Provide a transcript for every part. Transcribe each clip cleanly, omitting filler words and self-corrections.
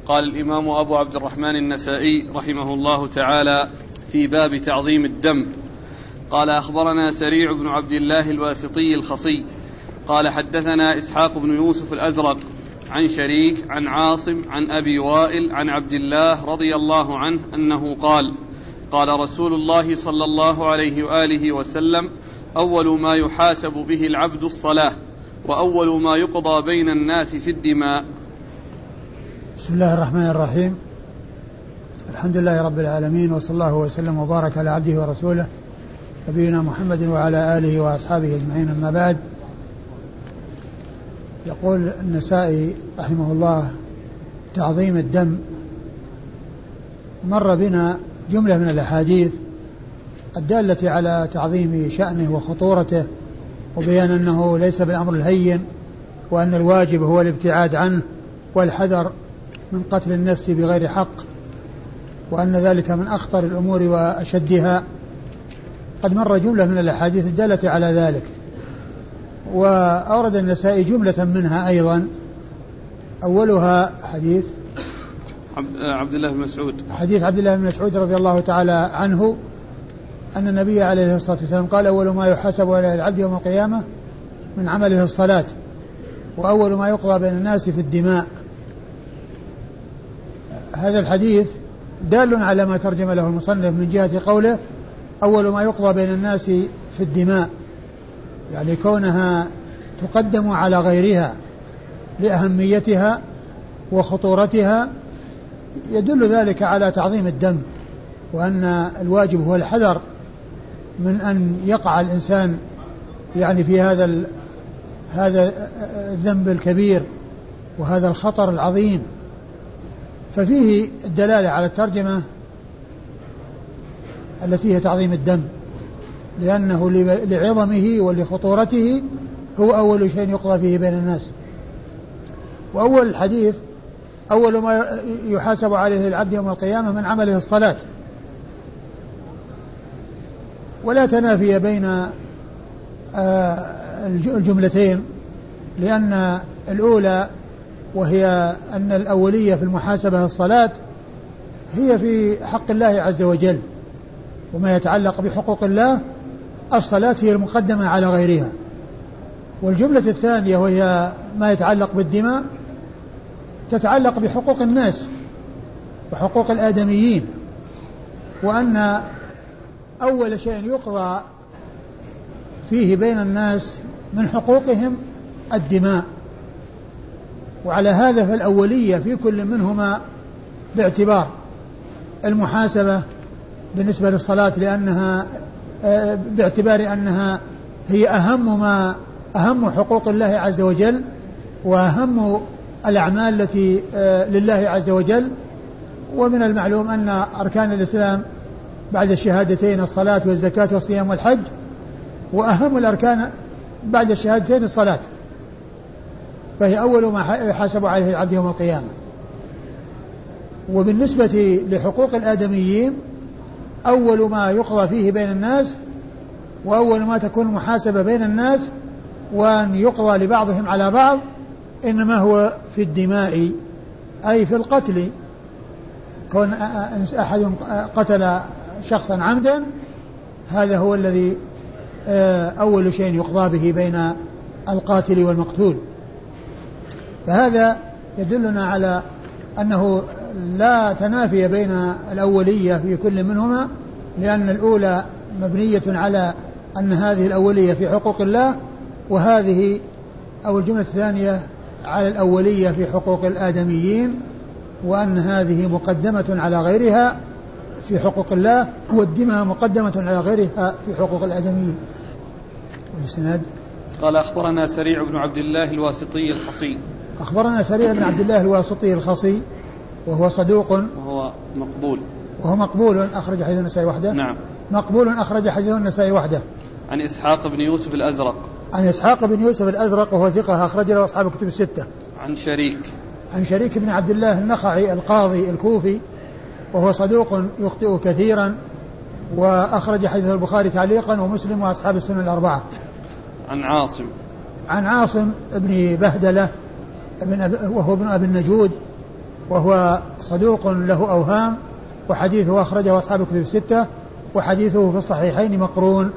قال الإمام أبو عبد الرحمن النسائي رحمه الله تعالى في باب تعظيم الدم. قال أخبرنا سريع بن عبد الله الواسطي الخصي قال حدثنا إسحاق بن يوسف الأزرق عن شريك عن عاصم عن أبي وائل عن عبد الله رضي الله عنه أنه قال قال رسول الله صلى الله عليه وآله وسلم أول ما يحاسب به العبد الصلاة وأول ما يقضى بين الناس في الدماء. بسم الله الرحمن الرحيم. الحمد لله رب العالمين، وصلى الله وسلم وبارك على عبده ورسوله نبينا محمد وعلى آله وأصحابه أجمعين، أما بعد. يقول النسائي رحمه الله: تعظيم الدم. مر بنا جملة من الأحاديث الدالة على تعظيم شأنه وخطورته، وبيان أنه ليس بالأمر الهين، وأن الواجب هو الابتعاد عنه والحذر من قتل النفس بغير حق، وأن ذلك من أخطر الأمور وأشدها. قد مر جملة من الأحاديث الدالة على ذلك، وأورد النسائي جملة منها أيضا، أولها حديث عبد الله بن مسعود، حديث عبد الله بن مسعود رضي الله تعالى عنه أن النبي عليه الصلاة والسلام قال: أول ما يحاسب عليه العبد يوم القيامة من عمله الصلاة، وأول ما يقضى بين الناس في الدماء. هذا الحديث دال على ما ترجم له المصنف من جهة قوله أول ما يقضى بين الناس في الدماء، يعني كونها تقدم على غيرها لأهميتها وخطورتها، يدل ذلك على تعظيم الدم، وأن الواجب هو الحذر من أن يقع الإنسان يعني في هذا الذنب الكبير وهذا الخطر العظيم. ففيه الدلالة على الترجمة التي هي تعظيم الدم، لأنه لعظمه ولخطورته هو أول شيء يقضى فيه بين الناس. وأول الحديث أول ما يحاسب عليه العبد يوم القيامة من عمله الصلاة، ولا تنافي بين الجملتين، لأن الأولى وهي أن الأولية في المحاسبة الصلاة هي في حق الله عز وجل، وما يتعلق بحقوق الله الصلاة هي المقدمة على غيرها. والجملة الثانية وهي ما يتعلق بالدماء تتعلق بحقوق الناس وحقوق الآدميين، وأن أول شيء يقضى فيه بين الناس من حقوقهم الدماء. وعلى هذا فالأولية في كل منهما باعتبار المحاسبة بالنسبة للصلاة، لأنها باعتبار أنها هي أهم حقوق الله عز وجل وأهم الأعمال التي لله عز وجل. ومن المعلوم أن أركان الإسلام بعد الشهادتين الصلاة والزكاة والصيام والحج، وأهم الأركان بعد الشهادتين الصلاة، فهي أول ما يحاسب عليه العبد يوم القيامة. وبالنسبة لحقوق الآدميين أول ما يقضى فيه بين الناس وأول ما تكون محاسبة بين الناس وأن يقضى لبعضهم على بعض إنما هو في الدماء، أي في القتل. كون أحد قتل شخصا عمدا هذا هو الذي أول شيء يقضى به بين القاتل والمقتول. فهذا يدلنا على أنه لا تنافي بين الأولية في كل منهما، لأن الأولى مبنية على أن هذه الأولية في حقوق الله، وهذه أو الجملة الثانية على الأولية في حقوق الآدميين، وأن هذه مقدمة على غيرها في حقوق الله، والدماء مقدمة على غيرها في حقوق الآدميين. والسند قال أخبرنا سريع بن عبد الله الواسطي الخصي. أخبرنا سريع بن عبد الله الواسطي الخصي وهو صدوق وهو مقبول أخرج حديث النسائي وحده. نعم، مقبول أخرج حديث النسائي وحده. عن إسحاق بن يوسف الأزرق. عن إسحاق بن يوسف الأزرق وهو ثقة أخرج له أصحاب الكتب الستة. عن شريك بن عبد الله النخعي القاضي الكوفي وهو صدوق يخطئ كثيرا، وأخرج حديث البخاري تعليقا ومسلم وأصحاب السنن الأربعة. عن عاصم بن بهدلة وهو ابن أبي النجود وهو صدوق له أوهام، وحديثه أخرجه أصحاب الكتب الستة، وحديثه في الصحيحين مقرون.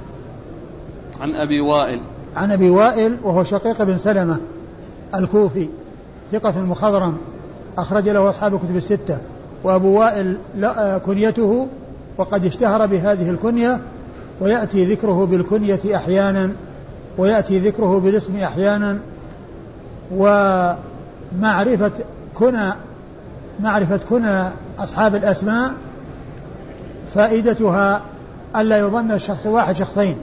عن أبي وائل وهو شقيق بن سلمة الكوفي ثقة مخضرم أخرج له أصحاب الكتب الستة. وأبو وائل كنيته، وقد اشتهر بهذه الكنية، ويأتي ذكره بالكنية أحيانا ويأتي ذكره بالاسم أحيانا. ومعرفة كنى أصحاب الأسماء فائدتها ألا يظن الشخص واحد شخصين،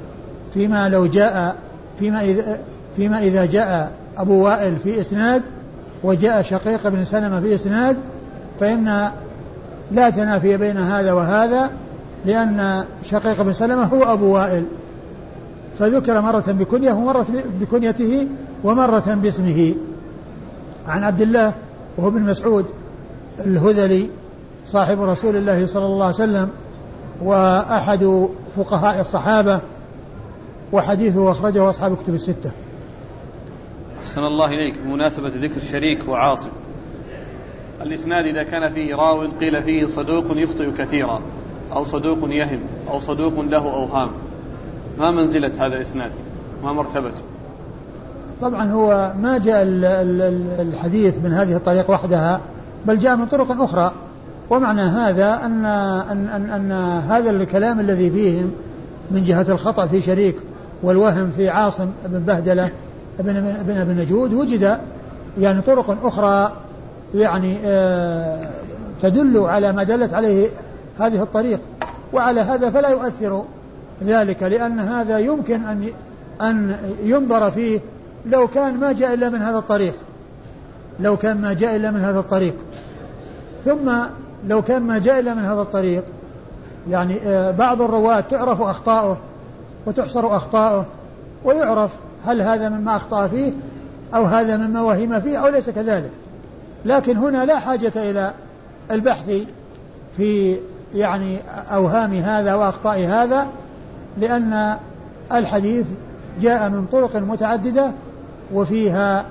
فيما إذا جاء أبو وائل في إسناد وجاء شقيق بن سلمة في إسناد فإن لا تنافي بين هذا وهذا، لأن شقيق بن سلمة هو أبو وائل، فذكر مرة بكنية ومرة بكنيته ومرة باسمه. عن عبد الله وهو بن مسعود الهذلي صاحب رسول الله صلى الله عليه وسلم وأحد فقهاء الصحابة، وحديثه أخرجه أصحاب الكتب الستة. أحسن الله إليك. بمناسبة ذكر شريك وعاصم، الإسناد إذا كان فيه راو قيل فيه صدوق يخطئ كثيرا أو صدوق يهم أو صدوق له أوهام، ما منزلة هذا الإسناد؟ ما مرتبته؟ طبعا هو ما جاء الحديث من هذه الطريق وحدها، بل جاء من طرق أخرى. ومعنى هذا أن هذا الكلام الذي فيهم من جهة الخطأ في شريك والوهم في عاصم بن بهدلة بن أبي نجود وجد يعني طرق أخرى يعني تدل على ما دلت عليه هذه الطريق، وعلى هذا فلا يؤثر ذلك، لأن هذا يمكن أن ينظر فيه لو كان ما جاء إلا من هذا الطريق، ثم لو كان ما جاء إلا من هذا الطريق يعني بعض الرواة تعرف أخطاؤه وتحصر أخطاؤه ويعرف هل هذا مما أخطأ فيه أو هذا مما وهم فيه أو ليس كذلك. لكن هنا لا حاجة إلى البحث في يعني أوهام هذا وأخطاء هذا، لأن الحديث جاء من طرق متعددة وفيها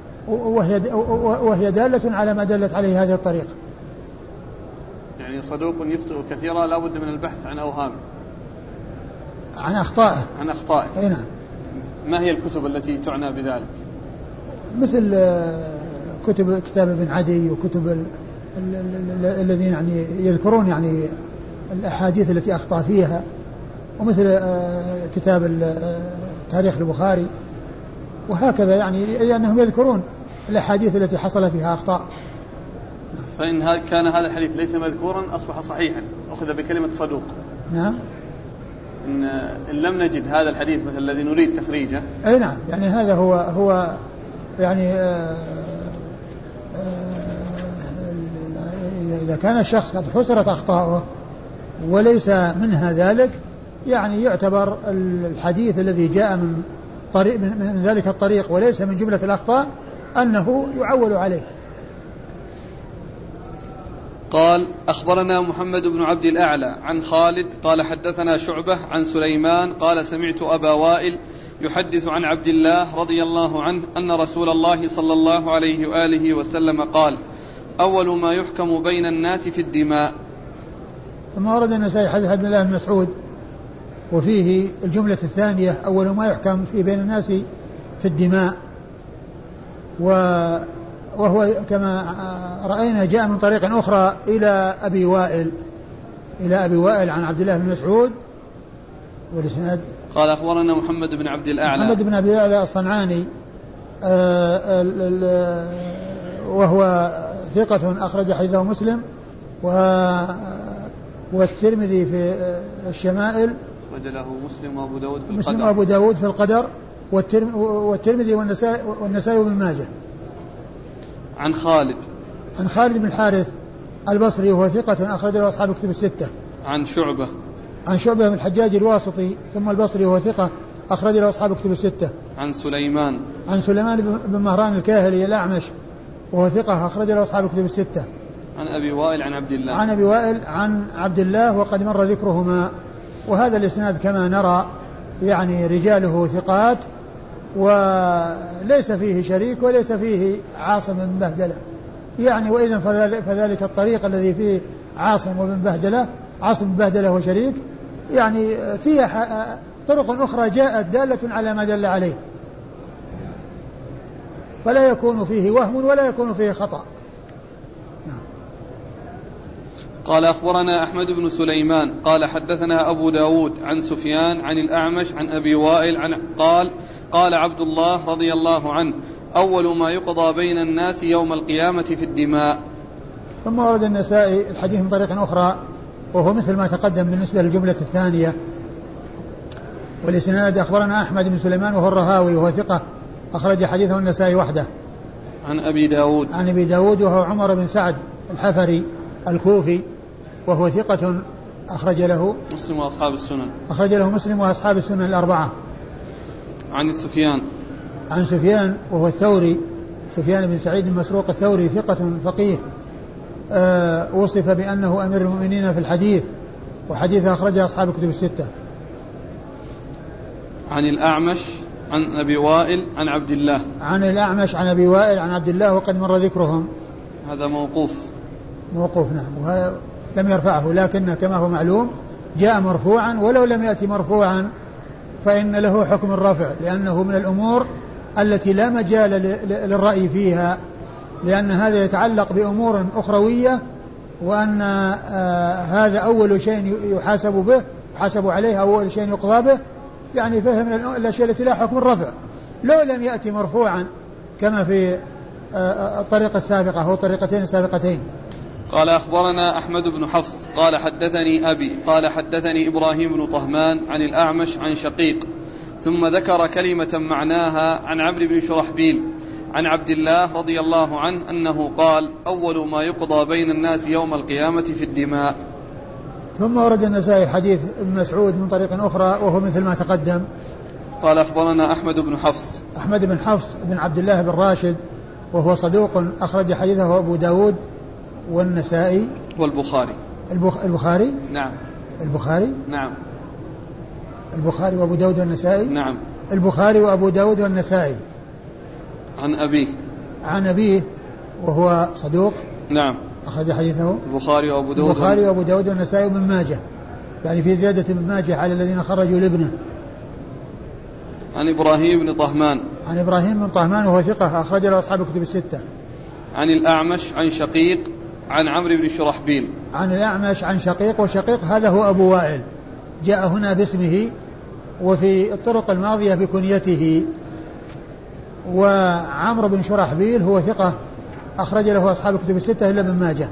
وهي دالة على ما دلت عليه هذه الطريق. يعني صدوق يخطئ كثيرا لا بد من البحث عن أوهام، عن أخطائه. أي نعم. ما هي الكتب التي تعنى بذلك؟ مثل كتاب ابن عدي وكتب الذين يعني يذكرون يعني الأحاديث التي أخطأ فيها، ومثل كتاب تاريخ البخاري، وهكذا يعني لأنهم يذكرون الأحاديث التي حصل فيها أخطاء. فإن كان هذا الحديث ليس مذكورا أصبح صحيحا، أخذ بكلمة صدوق. نعم. إن لم نجد هذا الحديث مثل الذي نريد تخريجه. أي نعم، يعني هذا هو يعني إذا كان الشخص قد حصرت أخطاؤه وليس منها ذلك، يعني يعتبر الحديث الذي جاء من ذلك الطريق وليس من جملة الأخطاء أنه يعول عليه. قال أخبرنا محمد بن عبد الأعلى عن خالد قال حدثنا شعبة عن سليمان قال سمعت أبا وائل يحدث عن عبد الله رضي الله عنه أن رسول الله صلى الله عليه وآله وسلم قال أول ما يحكم بين الناس في الدماء. ثم ورد النسائي حديث عبد الله بن مسعود وفيه الجملة الثانية أول ما يحكم في بين الناس في الدماء، وهو كما رأينا جاء من طريق أخرى إلى أبي وائل عن عبد الله بن مسعود. والإسناد قال أخبرنا محمد بن عبد الأعلى الصنعاني وهو ثقة أخرج حديثه مسلم والترمذي في الشمائل، وجله مسلم وأبو داود في القدر، والترمذي والنسائي وابن ماجه. عن خالد بن الحارث البصري وهو ثقة أخرج له أصحاب الكتب الستة. عن شعبة بن الحجاج الواسطي ثم البصري وهو ثقة أخرج له أصحاب الكتب الستة. عن سليمان بن مهران الكاهلي الأعمش وهو ثقة أخرج له أصحاب الكتب الستة. عن أبي وائل عن عبد الله وقد مر ذكرهما. وهذا الإسناد كما نرى يعني رجاله ثقات وليس فيه شريك وليس فيه عاصم بن بهدلة، يعني وإذا فذلك الطريق الذي فيه عاصم بن بهدلة وشريك يعني فيها طرق أخرى جاءت دالة على ما دل عليه، فلا يكون فيه وهم ولا يكون فيه خطأ. قال أخبرنا أحمد بن سليمان قال حدثنا أبو داود عن سفيان عن الأعمش عن أبي وائل قال عبد الله رضي الله عنه أول ما يقضى بين الناس يوم القيامة في الدماء. ثم ورد النسائي الحديث من طريق أخرى وهو مثل ما تقدم بالنسبة للجملة الثانية، والإسناد أخبرنا أحمد بن سليمان وهو الرهاوي وهو ثقة أخرج حديثه النسائي وحده. عن أبي داود وهو عمر بن سعد الحفري الكوفي وهو ثقة أخرج له مسلم وأصحاب السنن. أخرج له مسلم وأصحاب السنن الأربعة. عن سفيان وهو الثوري، سفيان بن سعيد المسروق الثوري ثقة فقيه وصف بأنه أمير المؤمنين في الحديث، وحديثه أخرجه أصحاب الكتب الستة. عن الأعمش عن أبي وائل عن عبد الله. عن الأعمش عن أبي وائل عن عبد الله وقد مر ذكرهم. هذا موقوف نعم، وهذا لم يرفعه، لكن كما هو معلوم جاء مرفوعا، ولو لم يأتي مرفوعا فإن له حكم الرفع، لأنه من الأمور التي لا مجال للرأي فيها، لأن هذا يتعلق بأمور أخروية، وأن هذا أول شيء يحاسب عليه، أول شيء يقضى به، يعني فهم من الأشياء التي لا حكم الرفع لو لم يأتي مرفوعا كما في الطريقة السابقة أو الطريقتين السابقتين. قال أخبرنا أحمد بن حفص قال حدثني أبي قال حدثني إبراهيم بن طهمان عن الأعمش عن شقيق، ثم ذكر كلمة معناها عن عمرو بن شرحبيل عن عبد الله رضي الله عنه أنه قال أول ما يقضى بين الناس يوم القيامة في الدماء. ثم ورد النسائي حديث ابن مسعود من طريق أخرى وهو مثل ما تقدم. قال أخبرنا أحمد بن حفص بن عبد الله بن راشد وهو صدوق أخرج حديثه أبو داود والنسائي والبخاري. البخاري نعم. البخاري وأبو داود والنسائي. نعم. البخاري وأبو داود والنسائي. عن أبيه وهو صدوق. نعم. أخرج حديثه البخاري وأبو داود والنسائي وابن ماجه، يعني في زيادة ابن ماجه على الذين خرجوا لابنه. عن إبراهيم بن طهمان وهو ثقة أخرج له أصحاب الكتب الستة. عن الأعمش عن شقيق عن عمرو بن شرحبيل. عن الأعمش عن شقيق، وشقيق هذا هو أبو وائل، جاء هنا باسمه وفي الطرق الماضية بكنيته. وعمرو بن شرحبيل هو ثقة أخرج له أصحاب الكتب الستة إلا ابن ماجه.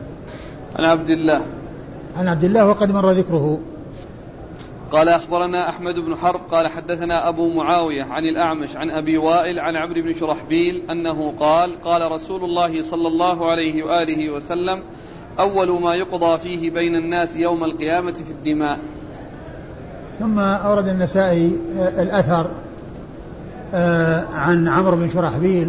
عن عبد الله وقد مر ذكره. قال أخبرنا أحمد بن حرب قال حدثنا أبو معاوية عن الأعمش عن أبي وائل عن عمرو بن شرحبيل أنه قال رسول الله صلى الله عليه وآله وسلم أول ما يقضى فيه بين الناس يوم القيامة في الدماء. ثم أورد النسائي الأثر عن عمرو بن شرحبيل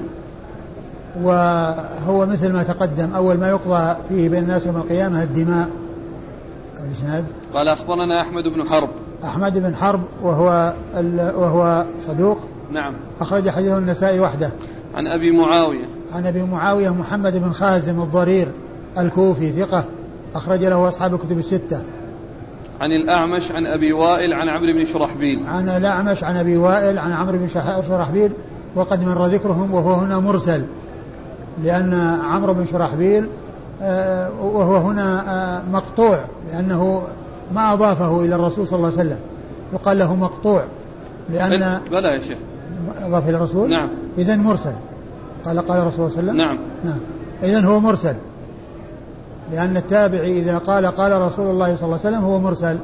وهو مثل ما تقدم، أول ما يقضى فيه بين الناس يوم القيامة الدماء. الإسناد قال أخبرنا أحمد بن حرب وهو صدوق. نعم. أخرج حديثه النسائي وحده. عن أبي معاوية محمد بن خازم الضرير الكوفي ثقة أخرج له أصحاب الكتب الستة. عن الأعمش عن أبي وائل عن عمرو بن شرحبيل. عن الأعمش عن أبي وائل عن عمرو بن شرحبيل وقد مر ذكرهم، وهو هنا مرسل، لأن عمرو بن شرحبيل وهو هنا مقطوع، لأنه ما أضافه إلى الرسول صلى الله عليه وسلم، يقال له مقطوع لأن بلى يا شيخ أضاف إلى الرسول. نعم. إذن مرسل. قال الرسول صلى الله عليه وسلم. نعم. إذن هو مرسل، لأن التابعي إذا قال رسول الله صلى الله عليه وسلم هو مرسل.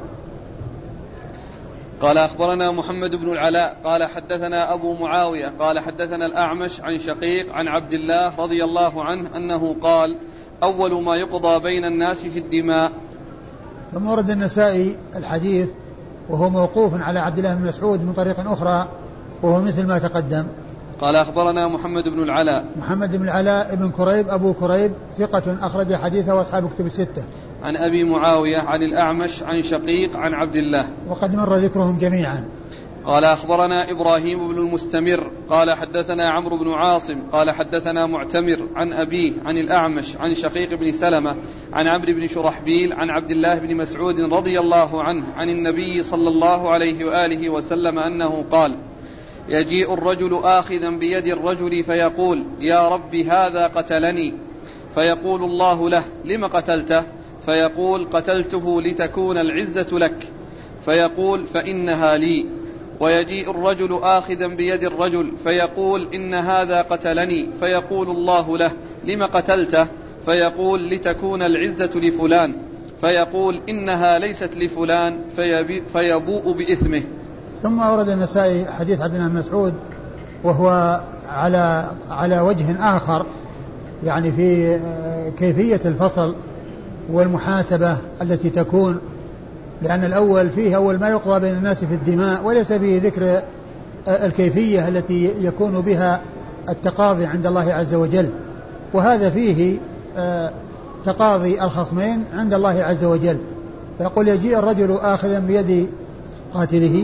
قال أخبرنا محمد بن العلاء قال حدثنا أبو معاوية قال حدثنا الأعمش عن شقيق عن عبد الله رضي الله عنه أنه قال أول ما يقضى بين الناس في الدماء. ثم ورد النسائي الحديث وهو موقوف على عبد الله بن مسعود من طريق أخرى وهو مثل ما تقدم. قال أخبرنا محمد بن العلاء ابن كريب أبو كريب ثقة أخرج حديثه وأصحاب الكتب الستة. عن أبي معاوية عن الأعمش عن شقيق عن عبد الله وقد مر ذكرهم جميعا. قال أخبرنا إبراهيم بن المستمر قال حدثنا عمرو بن عاصم قال حدثنا معتمر عن أبيه عن الأعمش عن شقيق بن سلمة عن عمرو بن شرحبيل عن عبد الله بن مسعود رضي الله عنه عن النبي صلى الله عليه وآله وسلم أنه قال: يجيء الرجل آخذا بيد الرجل فيقول: يا رب هذا قتلني، فيقول الله له: لم قتلته؟ فيقول: قتلته لتكون العزة لك، فيقول: فإنها لي. ويجيء الرجل آخذا بيد الرجل فيقول: إن هذا قتلني، فيقول الله له: لم قتلته؟ فيقول: لتكون العزة لفلان، فيقول: إنها ليست لفلان، فيبوء بإثمه. ثم أورد النسائي حديث عبد الله بن مسعود وهو على وجه آخر، يعني في كيفية الفصل والمحاسبة التي تكون، لأن الأول فيه أول ما يقضى بين الناس في الدماء، وليس فيه ذكر الكيفية التي يكون بها التقاضي عند الله عز وجل، وهذا فيه تقاضي الخصمين عند الله عز وجل. فيقول: يجيء الرجل آخذا بيد قاتله،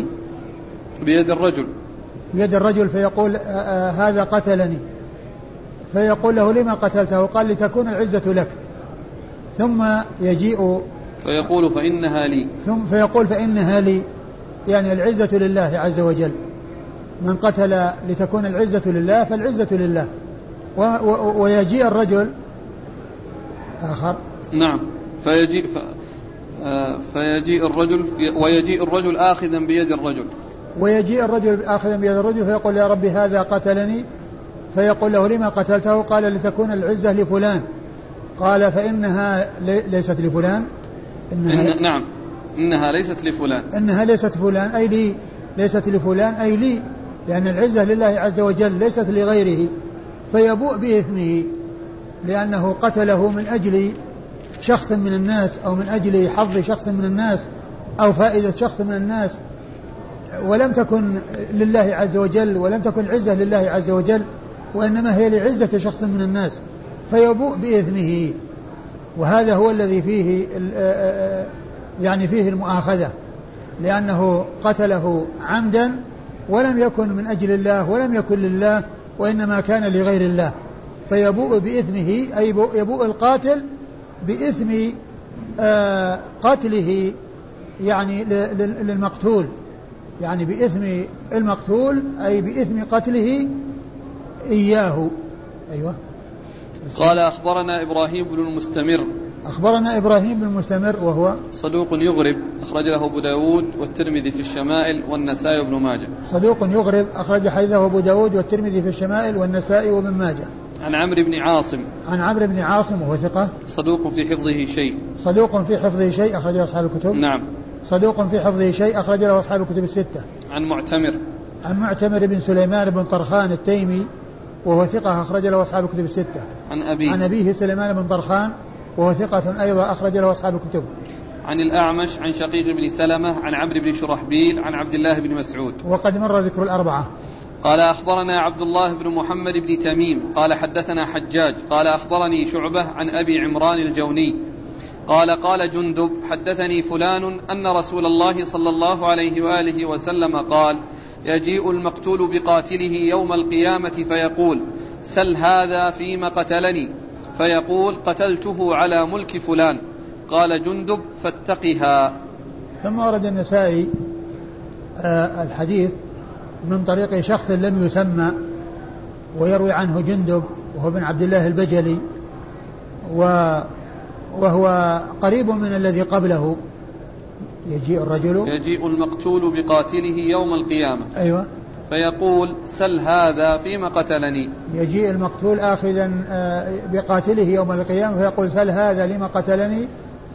بيد الرجل فيقول: هذا قتلني، فيقول له: لما قتلته؟ قال: لتكون العزة لك. ثم يجيء فيقول: فإنها لي، فيقول: فإنها لي، يعني العزة لله عز وجل. من قتل لتكون العزة لله فالعزة لله. ويجيء الرجل آخر، نعم، فيجيء الرجل ويجيء الرجل آخذا بيد الرجل، ويجيء الرجل آخذا بيد الرجل فيقول: يا رب هذا قتلني، فيقول له: لما قتلته؟ قال: لتكون العزة لفلان. قال: فإنها ليست لفلان، نعم، إنها ليست لفلان، إنها ليست فلان أي لي، ليست لفلان أي لي، لأن العزة لله عز وجل ليست لغيره. فيبوء بإثمه لأنه قتله من أجل شخص من الناس، أو من أجل حظ شخص من الناس، أو فائدة شخص من الناس، ولم تكن لله عز وجل، ولم تكن العزة لله عز وجل، وإنما هي لعزة شخص من الناس، فيبوء بإثمه. وهذا هو الذي فيه يعني فيه المؤاخذة، لأنه قتله عمدا ولم يكن من أجل الله ولم يكن لله، وإنما كان لغير الله، فيبوء بإثمه، أي يبوء القاتل بإثم قتله يعني للمقتول، يعني بإثم المقتول أي بإثم قتله إياه. أيوة. قال: أخبرنا إبراهيم بن المستمر، أخبرنا إبراهيم بن المستمر وهو صدوق يغرب، أخرج له أبو داود والترمذي في الشمائل والنسائي وابن ماجه. صدوق يغرب، أخرج حديثه أبو داود والترمذي في الشمائل والنسائي وابن ماجه. عن عمرو بن عاصم، عن عمرو بن عاصم وهو ثقة، صدوق في حفظه شيء، صدوق في حفظه شيء، أخرج له أصحاب الكتب. نعم، صدوق في حفظه شيء، أخرج له أصحاب الكتب الستة. عن معتمر، عن معتمر بن سليمان بن طرخان التيمي وهو ثقة، أخرج له أصحاب الكتب الستة. عن أبيه سليمان بن طرخان وهو ثقة أيضا، أخرج له أصحاب الكتب. عن الأعمش عن شقيق بن سلمة عن عمرو بن شرحبيل عن عبد الله بن مسعود. وقد مر ذكر الأربعة. قال: أخبرنا عبد الله بن محمد بن تميم قال حدثنا حجاج قال أخبرني شعبة عن أبي عمران الجوني قال جندب: حدثني فلان أن رسول الله صلى الله عليه وآله وسلم قال: يجيء المقتول بقاتله يوم القيامة فيقول: سل هذا فيما قتلني، فيقول: قتلته على ملك فلان. قال جندب: فاتقها. ثم ورد النسائي الحديث من طريق شخص لم يسمى، ويروي عنه جندب وهو بن عبد الله البجلي، وهو قريب من الذي قبله. يجيء المقتول بقاتله يوم القيامة، أيوة، فيقول: سل هذا فيما قتلني. يجيء المقتول آخذا بقاتله يوم القيامة فيقول: سل هذا لما قتلني،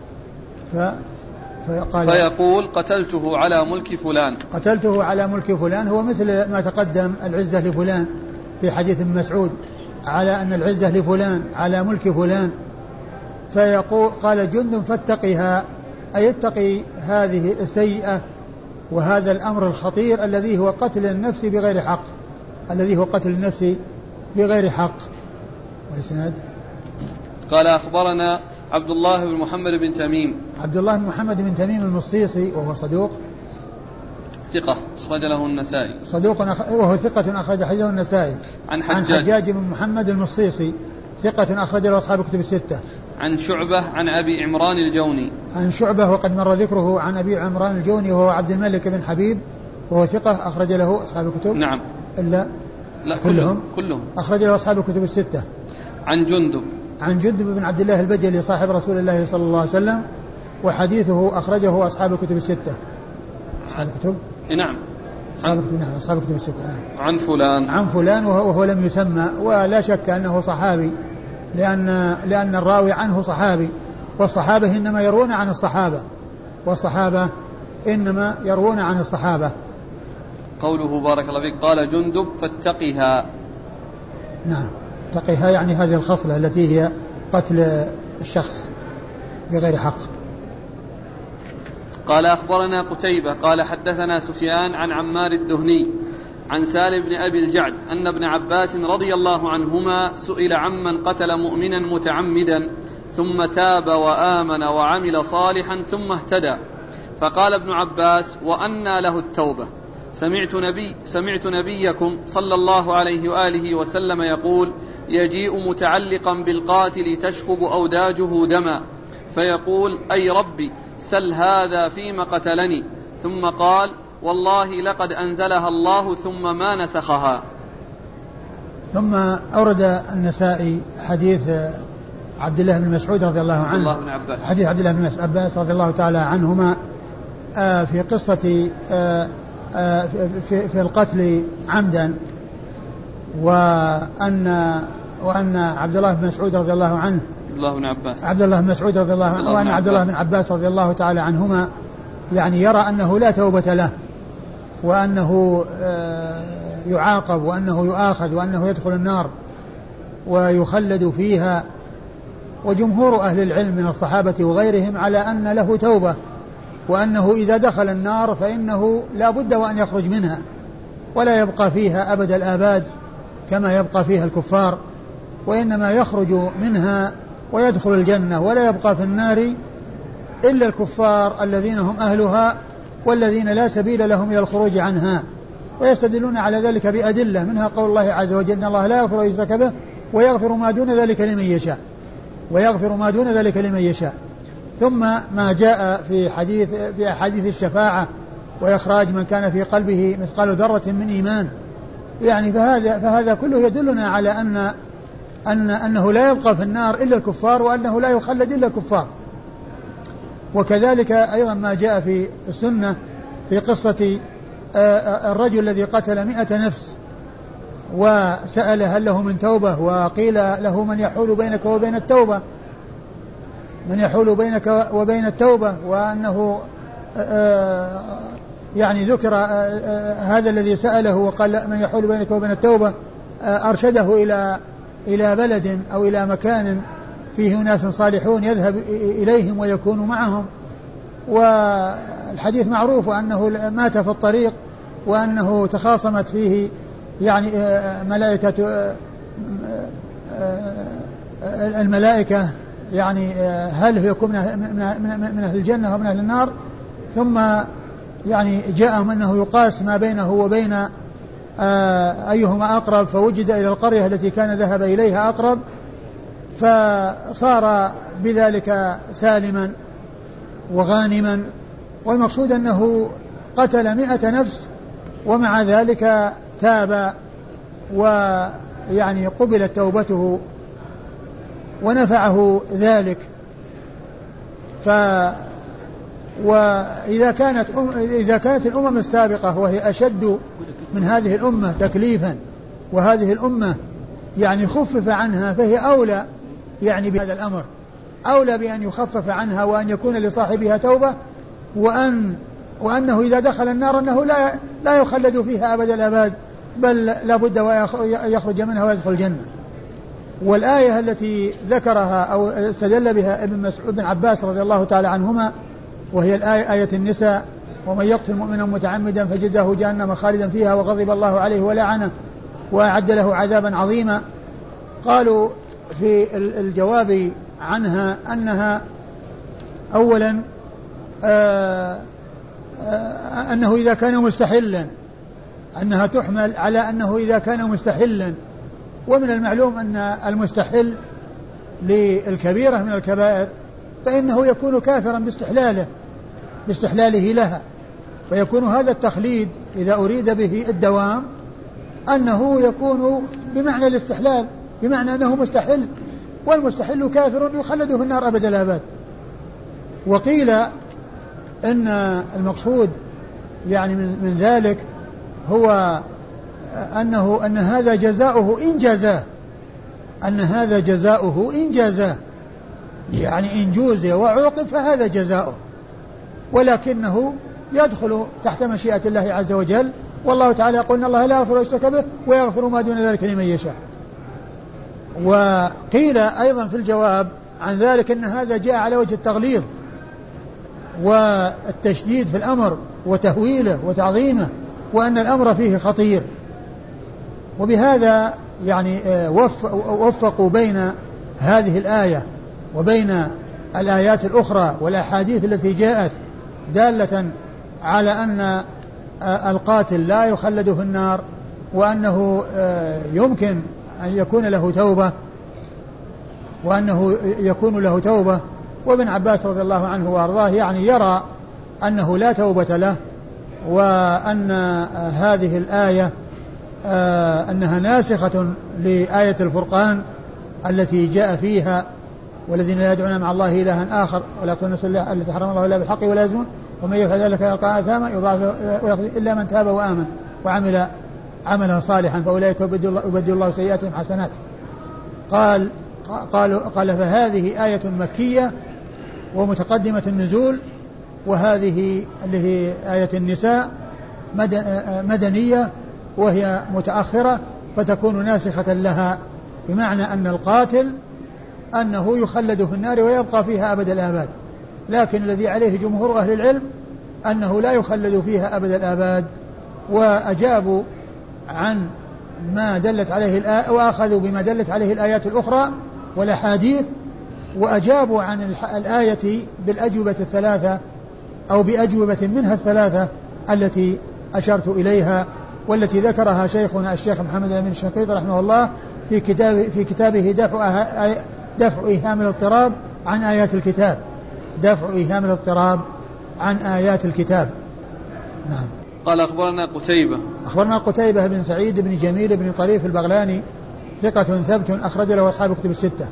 فيقول: قتلته على ملك فلان. قتلته على ملك فلان هو مثل ما تقدم، العزة لفلان في حديث ابن مسعود، على أن العزة لفلان على ملك فلان. فيقول قال جند: فاتقها، أي اتقي هذه السيئة وهذا الأمر الخطير الذي هو قتل النفس بغير حق، الذي هو قتل النفس بغير حق. والإسناد: قال: أخبرنا عبد الله بن محمد بن تميم، عبد الله بن محمد بن تميم المصيصي وهو صدوق، ثقة أخرج له النسائي. صدوق وهو ثقة أخرج حديثه النسائي. عن حجاج بن محمد المصيصي ثقة أخرج له أصحاب الكتب الستة. عن شعبة عن أبي عمران الجوني. عن شعبة وقد مر ذكره عن أبي عمران الجوني وهو عبد الملك بن حبيب وهو ثقة أخرج له أصحاب الكتب. نعم. إلا لا كلهم أخرج له أصحاب الكتب الستة. عن جندب بن عبد الله البجلي صاحب رسول الله صلى الله عليه وسلم وحديثه أخرجه أصحاب الكتب الستة. أصحاب الكتب. نعم. أصحاب الكتب الستة. نعم. عن فلان وهو لم يسمى ولا شك أنه صحابي لأن الراوي عنه صحابي والصحابة إنما يروون عن الصحابة. قوله بارك الله فيك قال جندب فاتقها. نعم اتقها يعني هذه الخصلة التي هي قتل الشخص بغير حق. قال أخبرنا قتيبة قال حدثنا سفيان عن عمار الدهني عن سالم بن أبي الجعد أن ابن عباس رضي الله عنهما سئل عمن قتل مؤمنا متعمدا ثم تاب وآمن وعمل صالحا ثم اهتدى فقال ابن عباس وأنى له التوبة سمعت نبيكم صلى الله عليه وآله وسلم يقول يجيء متعلقا بالقاتل تشخب أوداجه دما فيقول أي ربي سل هذا فيما قتلني ثم قال والله لقد أنزلها الله ثم ما نسخها. ثم أورد النسائي حديث عبد الله بن مسعود رضي الله عنه حديث عبد الله بن عباس رضي الله تعالى عنهما في قصة في القتل عمدا وأن عبد الله بن مسعود رضي الله عنه عبد الله بن مسعود رضي الله عنه وأن عبد الله بن عباس رضي الله تعالى عنهما يعني يرى أنه لا توبة له وأنه يعاقب وأنه يؤاخذ وأنه يدخل النار ويخلد فيها وجمهور أهل العلم من الصحابة وغيرهم على أن له توبة وأنه إذا دخل النار فإنه لا بد وأن يخرج منها ولا يبقى فيها أبد الآباد كما يبقى فيها الكفار وإنما يخرج منها ويدخل الجنة ولا يبقى في النار إلا الكفار الذين هم أهلها والذين لا سبيل لهم إلى الخروج عنها ويستدلون على ذلك بأدلة منها قول الله عز وجل إن الله لا يغفر أن يشرك به ويغفر ما دون ذلك لمن يشاء ثم ما جاء في أحاديث الشفاعة وإخراج من كان في قلبه مثقال ذرة من إيمان يعني فهذا كله يدلنا على أنه لا يبقى في النار إلا الكفار وأنه لا يخلد إلا الكفار. وكذلك أيضا ما جاء في السنة في قصة الرجل الذي قتل 100 نفس وسأل هل له من توبة وقيل له من يحول بينك وبين التوبة وأنه يعني ذكر هذا الذي سأله وقال من يحول بينك وبين التوبة أرشده إلى بلد أو إلى مكان فيه ناس صالحون يذهب إليهم ويكون معهم والحديث معروف وأنه مات في الطريق وأنه تخاصمت فيه يعني الملائكة يعني هل يكون من أهل الجنة ومن أهل النار ثم يعني جاءهم أنه يقاس ما بينه وبين أيهما أقرب فوجد إلى القرية التي كان ذهب إليها أقرب فصار بذلك سالما وغانما والمقصود أنه قتل 100 نفس ومع ذلك تاب ويعني قبلت توبته ونفعه ذلك. وإذا كانت الأمم السابقة وهي أشد من هذه الأمة تكليفا وهذه الأمة يعني خفف عنها فهي أولى يعني بهذا الأمر أولى بأن يخفف عنها وأن يكون لصاحبها توبة وأنه إذا دخل النار أنه لا يخلد فيها أبد الأباد بل لا بد ويخرج منها ويدخل الجنة. والآية التي ذكرها أو استدل بها ابن عباس رضي الله تعالى عنهما وهي الآية آية النساء ومن يقتل مؤمنا متعمدا فجزاه جهنم خالدا فيها وغضب الله عليه ولعنه وأعد له عذابا عظيما قالوا في الجواب عنها أنها أولا أنه إذا كان مستحلا أنها تحمل على أنه إذا كان مستحلا، ومن المعلوم أن المستحل للكبيرة من الكبائر فإنه يكون كافرا باستحلاله لها، فيكون هذا التخليد إذا أريد به الدوام أنه يكون بمعنى الاستحلال، بمعنى أنه مستحل، والمستحل كافر يخلد في النار أبد الآباد. وقيل إن المقصود يعني من ذلك هو أن هذا جزاؤه إن جازاه، أن هذا جزاؤه إن جازاه، يعني إن جوزي وعوقب فهذا جزاؤه، ولكنه يدخل تحت مشيئة الله عز وجل، والله تعالى يقول إن الله لا يغفر أن يشرك به ويغفر ما دون ذلك لمن يشاء. وقيل أيضا في الجواب عن ذلك أن هذا جاء على وجه التغليظ والتشديد في الأمر وتهويله وتعظيمه، وأن الأمر فيه خطير. وبهذا يعني وفقوا بين هذه الآية وبين الآيات الأخرى والأحاديث التي جاءت دالة على أن القاتل لا يخلد في النار، وأنه يمكن أن يكون له توبة، وأنه يكون له توبة. وابن عباس رضي الله عنه وأرضاه يعني يرى أنه لا توبة له، وأن هذه الآية أنها ناسخة لآية الفرقان التي جاء فيها والذين لا يدعون مع الله إلها آخر ولا يقتلون النفس التي حرم الله إلا بالحق ولا يزنون ومن يفعل ذلك يلقى آثاما يضاعف إلا من تاب وآمن وعمل عملا صالحا فأولئك يبدل الله سيئاتهم حسنات. قال فهذه آية مكية ومتقدمة النزول، وهذه اللي هي آية النساء مدنية وهي متأخرة فتكون ناسخة لها، بمعنى أن القاتل أنه يخلد في النار ويبقى فيها أبد الآباد، لكن الذي عليه جمهور أهل العلم أنه لا يخلد فيها أبد الآباد. وأجابوا عن ما دلت عليه الآية وأخذوا بما دلت عليه الآيات الأخرى والأحاديث، وأجابوا عن الآية بالأجوبة الثلاثة أو بأجوبة منها الثلاثة التي أشرت إليها، والتي ذكرها شيخنا الشيخ محمد الأمين الشنقيطي رحمه الله في كتابه دفع إيهام الاضطراب عن آيات الكتاب. دفع إيهام الاضطراب عن آيات الكتاب. نعم. قال أخبرنا قتيبة بن سعيد بن جميل بن طريف البغلاني ثقة ثبت أخرج له أصحاب كتب الستة.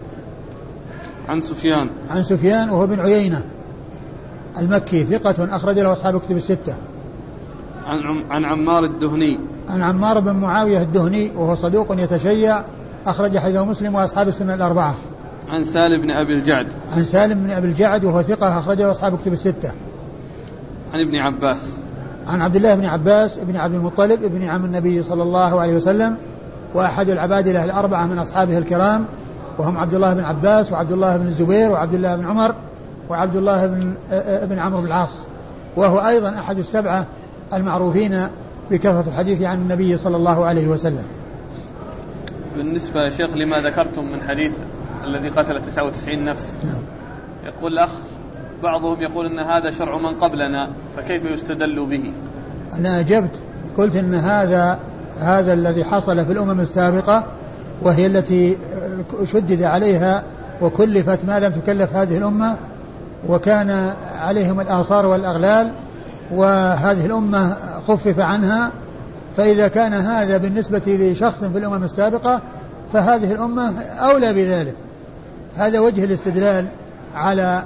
عن سفيان وهو بن عيينة المكي ثقة أخرج له أصحاب كتب الستة. عن عمار الدهني. عن عمار بن معاوية الدهني وهو صدوق يتشيع أخرج حديثه مسلم وأصحاب السنة الأربعة. عن سالم بن أبي الجعد. عن سالم بن أبي الجعد وهو ثقة أخرج له أصحاب كتب الستة. عن ابن عباس. عن عبد الله بن عباس بن عبد المطلب ابن عم النبي صلى الله عليه وسلم، وأحد العبادلة الأربعة من أصحابه الكرام، وهم عبد الله بن عباس وعبد الله بن الزبير وعبد الله بن عمر وعبد الله بن عمرو بن العاص، وهو أيضا أحد السبعة المعروفين بكثرة الحديث عن النبي صلى الله عليه وسلم. بالنسبة يا شيخ لما ذكرتم من حديث الذي قتل 99 نفس، يقول الأخ بعضهم يقول أن هذا شرع من قبلنا، فكيف يستدل به؟ أنا أجبت قلت أن هذا الذي حصل في الأمم السابقة، وهي التي شدد عليها وكلفت ما لم تكلف هذه الأمة، وكان عليهم الآثار والأغلال، وهذه الأمة خفف عنها، فإذا كان هذا بالنسبة لشخص في الأمم السابقة فهذه الأمة أولى بذلك. هذا وجه الاستدلال على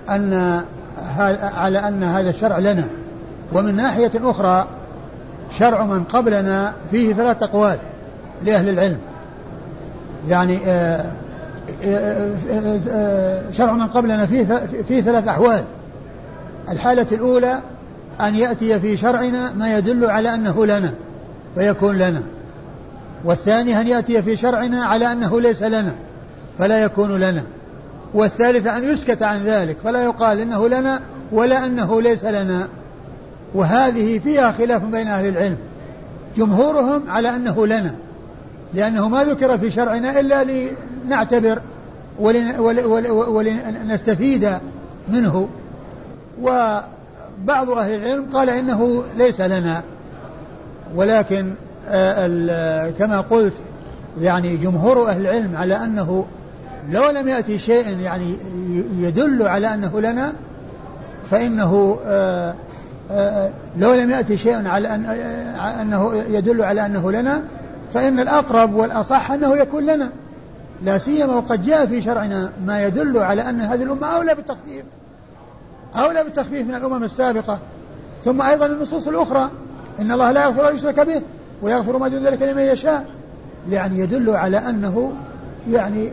أن هذا الشرع لنا. ومن ناحية أخرى شرع من قبلنا فيه 3 أقوال لأهل العلم، يعني شرع من قبلنا فيه 3 أحوال. الحالة الأولى أن يأتي في شرعنا ما يدل على أنه لنا فيكون لنا، والثاني أن يأتي في شرعنا على أنه ليس لنا فلا يكون لنا، والثالث أن يسكت عن ذلك فلا يقال إنه لنا ولا أنه ليس لنا. وهذه فيها خلاف بين أهل العلم، جمهورهم على أنه لنا لأنه ما ذكر في شرعنا إلا لنعتبر ولنستفيد منه، بعض أهل العلم قال إنه ليس لنا، ولكن كما قلت يعني جمهور أهل العلم على أنه لو لم يأتي شيء يعني يدل على أنه لنا فإنه لو لم يأتي شيء على أنه يدل على أنه لنا فإن الأقرب والأصح أنه يكون لنا، لا سيما وقد جاء في شرعنا ما يدل على أن هذه الأمة أولى بالتخفيف من الأمم السابقة. ثم أيضا النصوص الأخرى إن الله لا يغفر أن يشرك به ويغفر ما دون ذلك لمن يشاء، يعني يدل على أنه يعني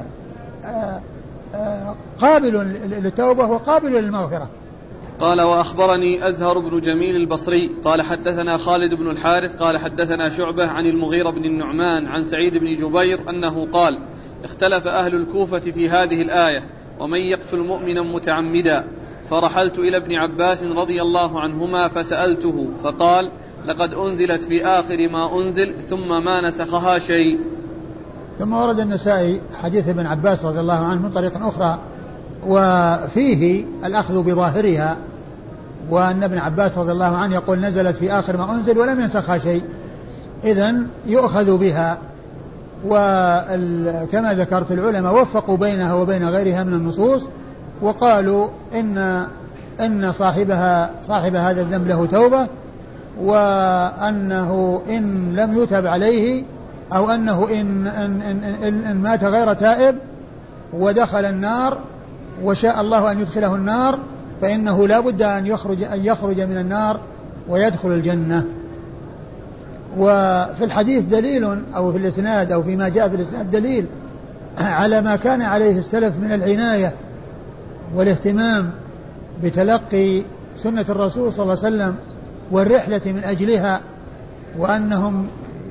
قابل للتوبة وقابل للمغفرة. قال وأخبرني أزهر بن جميل البصري قال حدثنا خالد بن الحارث قال حدثنا شعبة عن المغيرة بن النعمان عن سعيد بن جبير أنه قال اختلف أهل الكوفة في هذه الآية ومن يقتل مؤمنا متعمدا، فرحلت إلى ابن عباس رضي الله عنهما فسألته فقال لقد أنزلت في آخر ما أنزل ثم ما نسخها شيء. ثم ورد النسائي حديث ابن عباس رضي الله عنه من طريق أخرى وفيه الأخذ بظاهرها، وأن ابن عباس رضي الله عنه يقول نزلت في آخر ما أنزل ولم ينسخها شيء، إذن يؤخذ بها. وكما ذكرت العلماء وفقوا بينها وبين غيرها من النصوص وقالوا إن صاحب هذا الذنب له توبة، وأنه إن لم يتب عليه أو أنه إن مات غير تائب ودخل النار وشاء الله أن يدخله النار فإنه لا بد أن يخرج من النار ويدخل الجنة. وفي الحديث دليل أو في الإسناد أو فيما جاء في الإسناد دليل على ما كان عليه السلف من العناية والاهتمام بتلقي سنة الرسول صلى الله عليه وسلم والرحلة من أجلها، وأنهم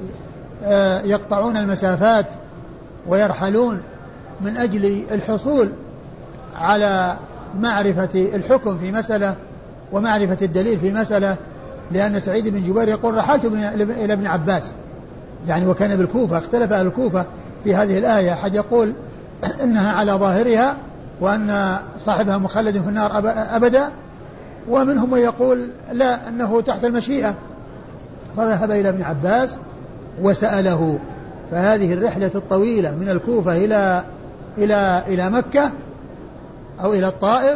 يقطعون المسافات ويرحلون من أجل الحصول على معرفة الحكم في مسألة ومعرفة الدليل في مسألة. لأن سعيد بن جبير يقول رحلت إلى ابن عباس يعني وكان بالكوفة، اختلف أهل الكوفة في هذه الآية، أحد يقول إنها على ظاهرها وأن صاحبها مخلد في النار أبدا، ومنهم من يقول لا أنه تحت المشيئة، فذهب إلى ابن عباس وسأله. فهذه الرحلة الطويلة من الكوفة إلى مكة أو إلى الطائف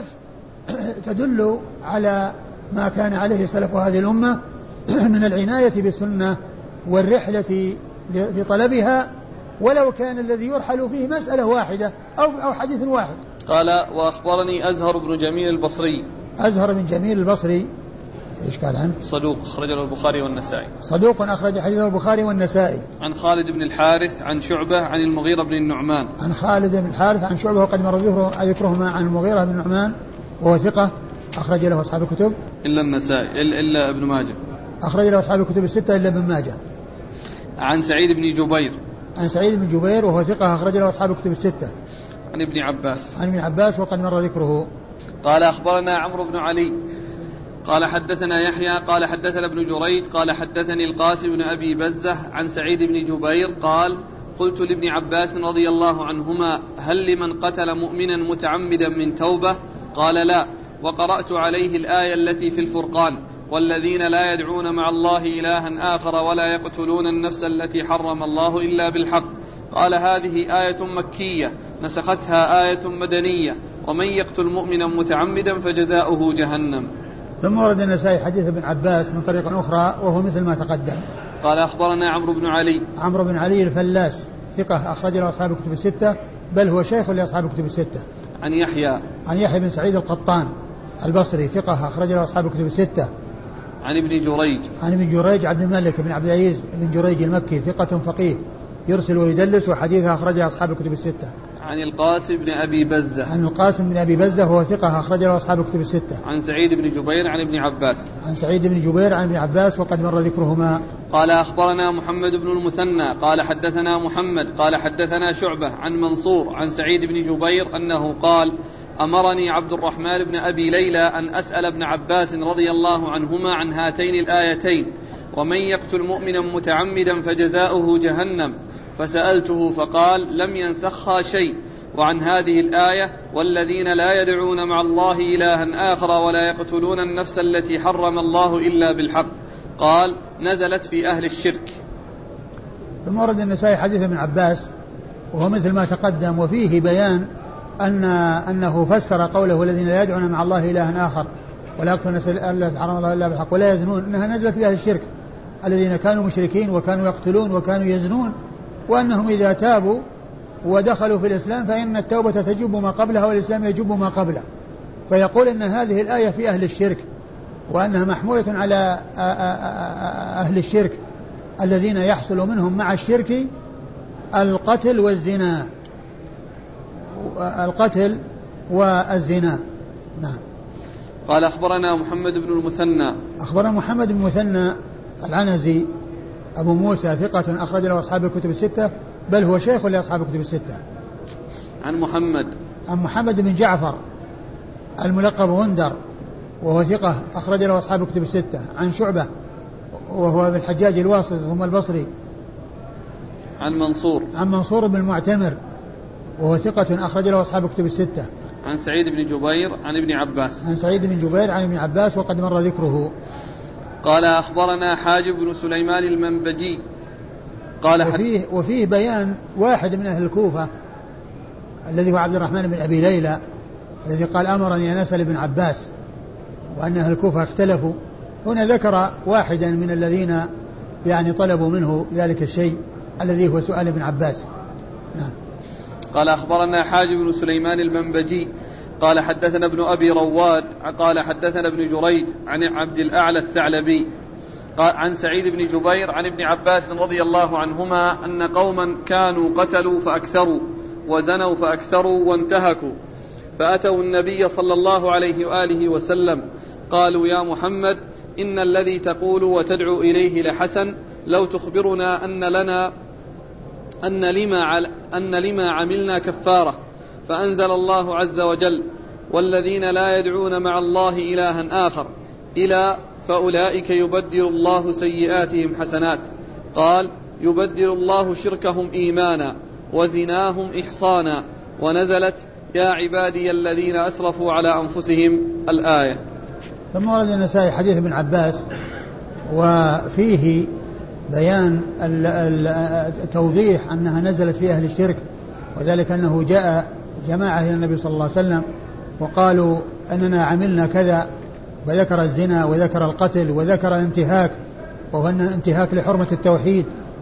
تدل على ما كان عليه سلف هذه الأمة من العناية بالسنة والرحلة في طلبها، ولو كان الذي يرحل فيه مسألة واحدة أو حديث واحد. قال وأخبرني أزهر بن جميل البصري. أزهر بن جميل البصري إيش قال عنه؟ صدوق أخرج له البخاري والنسائي. صدوق أخرج حديث البخاري والنسائي. عن خالد بن الحارث عن شعبة عن المغيرة بن النعمان. عن خالد بن الحارث عن شعبة وقد مر ذكرهما عن المغيرة بن النعمان وهو ثقة أخرج له أصحاب الكتب إلا النسائي إلا ابن ماجه. أخرج له أصحاب الكتب الستة إلا ابن ماجه. عن سعيد بن جبير. عن سعيد بن جبير وهو ثقة أخرج له أصحاب الكتب الستة. عن ابن عباس. عن ابن عباس وقد مر ذكره. قال أخبرنا عمرو بن علي قال حدثنا يحيى قال حدثنا ابن جريج قال حدثني القاسم بن أبي بزة عن سعيد بن جبير قال قلت لابن عباس رضي الله عنهما هل لمن قتل مؤمنا متعمدا من توبة؟ قال لا، وقرأت عليه الآية التي في الفرقان والذين لا يدعون مع الله إلها آخر ولا يقتلون النفس التي حرم الله إلا بالحق. قال هذه آية مكية نسختها آية مدنية ومن يقتل مؤمنا متعمدا فجزاؤه جهنم. ثم ورد النسائي حديث ابن عباس من طريق أخرى وهو مثل ما تقدم. قال أخبرنا عمرو بن علي. عمرو بن علي الفلاس ثقة أخرج له أصحاب الكتب الستة بل هو شيخ لأصحاب الكتب الستة. عن يحيى. عن يحيى بن سعيد القطان البصري ثقة أخرج له أصحاب الكتب الستة. عن ابن جريج. عن ابن جريج عبد الملك بن عبد العزيز بن جريج المكي ثقة فقيه يرسل ويدلس وحديثه أخرج أصحاب الكتب الستة. عن القاسم بن أبي بزة. عن القاسم بن أبي بزة وهو ثقة أخرج له أصحاب الكتب الستة. عن سعيد بن جبير عن ابن عباس. عن سعيد بن جبير عن ابن عباس وقد مر ذكرهما. قال أخبرنا محمد بن المثنى قال حدثنا محمد قال حدثنا شعبة عن منصور عن سعيد بن جبير أنه قال أمرني عبد الرحمن بن أبي ليلى أن أسأل ابن عباس رضي الله عنهما عن هاتين الآيتين ومن يقتل مؤمنا متعمدا فجزاؤه جهنم، فسألته فقال لم ينسخها شيء وعن هذه الآية والذين لا يدعون مع الله إلها آخر ولا يقتلون النفس التي حرم الله إلا بالحق. قال نزلت في أهل الشرك. ثم ورد النسائي حديث ابن عباس وهو مثل ما تقدم، وفيه بيان أنه فسر قوله والذين لا يدعون مع الله إلها آخر ولا يقتلون النفس التي حرم الله إلا بالحق ولا يزنون، أنها نزلت في أهل الشرك الذين كانوا مشركين وكانوا يقتلون وكانوا يزنون، وأنهم إذا تابوا ودخلوا في الإسلام فإن التوبة تجب ما قبلها والإسلام يجب ما قبله. فيقول إن هذه الآية في أهل الشرك وأنها محمولة على أهل الشرك الذين يحصل منهم مع الشرك القتل والزنا، القتل والزنا. نعم. قال أخبرنا محمد بن المثنى. أخبرنا محمد بن المثنى العنزي أبو موسى ثقة أخرج له أصحاب الكتب الستة، بل هو شيخ لأصحاب الكتب الستة. عن محمد بن جعفر الملقب غندر وهو ثقة أخرج له أصحاب الكتب الستة. عن شعبة وهو ابن الحجاج الواسط ثم البصري. عن منصور بن المعتمر وهو ثقة أخرج له أصحاب الكتب الستة. عن سعيد بن جبير عن ابن عباس وقد مر ذكره. قال أخبرنا حاجب بن سليمان المنبجي قال وفيه بيان واحد من أهل الكوفة الذي هو عبد الرحمن بن أبي ليلى الذي قال أمرني أن أسأل ابن عباس، وأن أهل الكوفة اختلفوا. هنا ذكر واحدا من الذين يعني طلبوا منه ذلك الشيء الذي هو سؤال ابن عباس. نعم. قال أخبرنا حاجب بن سليمان المنبجي قال حدثنا ابن أبي رواد قال حدثنا ابن جريج عن عبد الأعلى الثعلبي عن سعيد بن جبير عن ابن عباس رضي الله عنهما أن قوما كانوا قتلوا فأكثروا وزنوا فأكثروا وانتهكوا، فأتوا النبي صلى الله عليه وآله وسلم قالوا يا محمد إن الذي تقول وتدعو إليه لحسن، لو تخبرنا أن لما عملنا كفارة. فأنزل الله عز وجل والذين لا يدعون مع الله إلها آخر إلى فأولئك يبدل الله سيئاتهم حسنات. قال يبدل الله شركهم إيمانا وزناهم إحصانا. ونزلت يا عبادي الذين أسرفوا على أنفسهم الآية. ثم ورد النسائي حديث ابن عباس وفيه بيان توضيح أنها نزلت في أهل الشرك، وذلك أنه جاء جماعة إلى النبي صلى الله عليه وسلم وقالوا أننا عملنا كذا، وذكر الزنا وذكر القتل وذكر الانتهاك وهو انتهاك لحرمة التوحيد،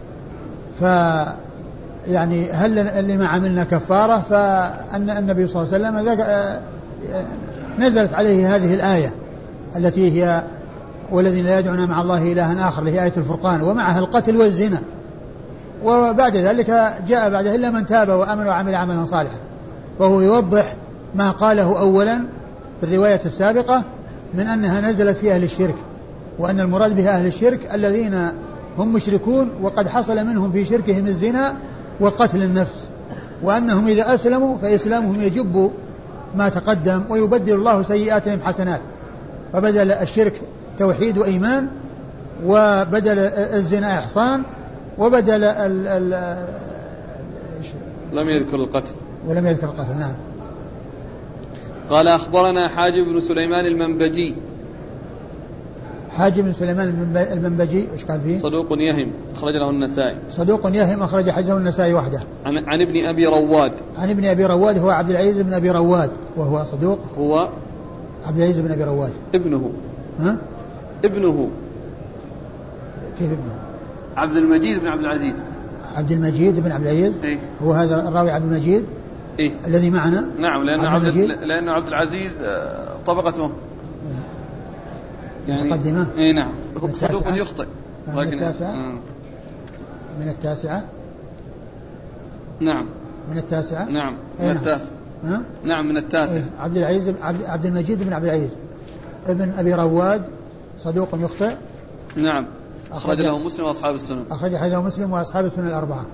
يعني هل لما عملنا كفارة؟ فأن النبي صلى الله عليه وسلم نزلت عليه هذه الآية التي هي والذين لا يدعون مع الله إلها آخر، اللي هي آية الفرقان، ومعها القتل والزنا. وبعد ذلك جاء بعده إلا من تاب وآمن وعمل عملا صالحا، وهو يوضح ما قاله أولا في الرواية السابقة من أنها نزلت في أهل الشرك، وأن المراد بها أهل الشرك الذين هم مشركون وقد حصل منهم في شركهم الزنا وقتل النفس، وأنهم إذا أسلموا فإسلامهم يجب ما تقدم ويبدل الله سيئاتهم حسنات. فبدل الشرك توحيد وإيمان، وبدل الزنا إحصان، وبدل لم يذكر القتل ولم يذكر القتل. نعم. قال أخبرنا حاجب بن سليمان المنبجي. حاجب بن سليمان المنبجي ايش قال فيه؟ صدوق يهم أخرج له النسائي. صدوق يهم أخرج حديثه النسائي وحده. عن ابن أبي رواد. عن ابن أبي رواد هو عبد العزيز بن أبي رواد وهو صدوق. هو عبد العزيز بن أبي رواد ابنه. ها؟ ابنه. كيف ابنه؟ عبد المجيد بن عبد العزيز. عبد المجيد بن عبد العزيز. إيه؟ هو هذا الراوي عبد المجيد. إيه؟ الذي معنا. نعم، لأنه عبد العزيز طبقته يعني مقدمة. إيه نعم، صدوق يخطئ. من التاسعة. من التاسعة. نعم. من التاسعة. نعم. من التاسعة. نعم من التاسع. عبد العزيز عبد المجيد بن عبد العزيز ابن أبي رواد صدوق يخطئ. نعم. أخرج له مسلم وأصحاب السنن. أخرج حديثه مسلم وأصحاب السنن الأربعة.